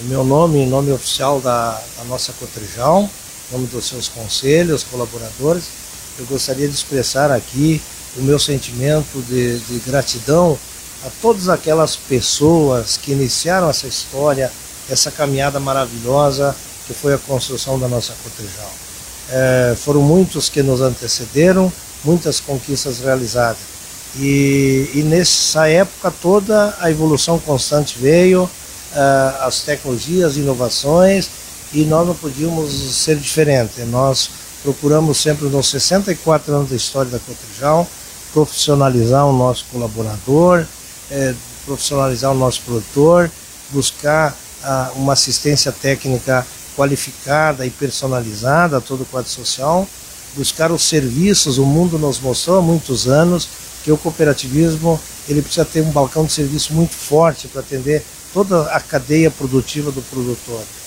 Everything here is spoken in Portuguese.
meu nome, em nome oficial da nossa Cotrijal, em nome dos seus conselhos, colaboradores, eu gostaria de expressar aqui o meu sentimento de gratidão a todas aquelas pessoas que iniciaram essa história, essa caminhada maravilhosa que foi a construção da nossa Cotrijal. Foram muitos que nos antecederam, muitas conquistas realizadas. E nessa época toda a evolução constante veio, as tecnologias, inovações, e nós não podíamos ser diferentes. Nós procuramos sempre, nos 64 anos da história da Cotrijal, profissionalizar o nosso colaborador, profissionalizar o nosso produtor, buscar uma assistência técnica qualificada e personalizada a todo o quadro social, buscar os serviços. O mundo nos mostrou há muitos anos que o cooperativismo ele precisa ter um balcão de serviço muito forte para atender toda a cadeia produtiva do produtor.